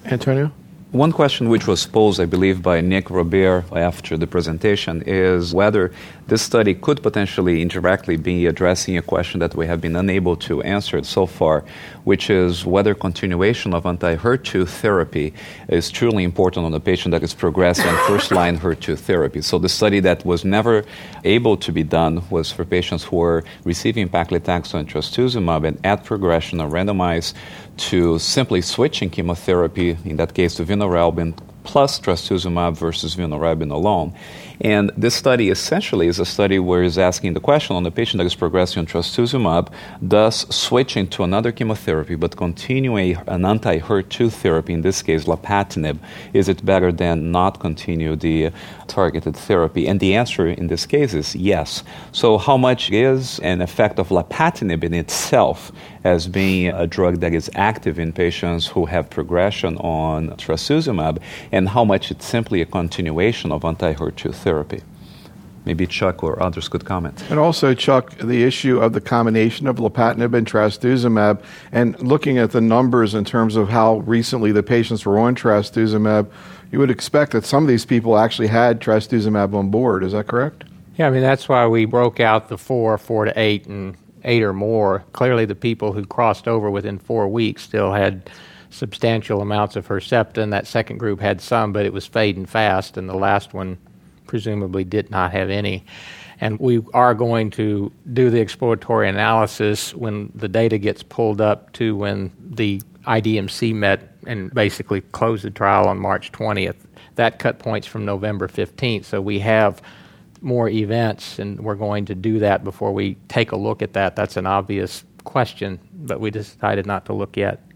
Antonio? One question which was posed, I believe, by Nick Robert after the presentation is whether this study could potentially indirectly be addressing a question that we have been unable to answer so far, which is whether continuation of anti-HER2 therapy is truly important on a patient that is progressing on first-line HER2 therapy. So the study that was never able to be done was for patients who were receiving paclitaxel and trastuzumab and at progression are randomized to simply switching chemotherapy, in that case to vinorelbine plus trastuzumab versus vinorelbine alone. And this study essentially is a study where it's asking the question on the patient that is progressing on trastuzumab, does switching to another chemotherapy but continuing an anti-HER2 therapy, in this case lapatinib, is it better than not continue the targeted therapy? And the answer in this case is yes. So how much is an effect of lapatinib in itself as being a drug that is active in patients who have progression on trastuzumab, and how much it's simply a continuation of anti-HER2 therapy? Maybe Chuck or others could comment. And also, Chuck, the issue of the combination of lapatinib and trastuzumab, and looking at the numbers in terms of how recently the patients were on trastuzumab, you would expect that some of these people actually had trastuzumab on board. Is that correct? Yeah, I mean, that's why we broke out the 4 to 8, and 8 or more. Clearly, the people who crossed over within 4 weeks still had substantial amounts of Herceptin. That second group had some, but it was fading fast, and the last one presumably did not have any. And we are going to do the exploratory analysis when the data gets pulled up to when the IDMC met and basically closed the trial on March 20th. That cut points from November 15th, so we have more events, and we're going to do that before we take a look at that. That's an obvious question, but we decided not to look yet.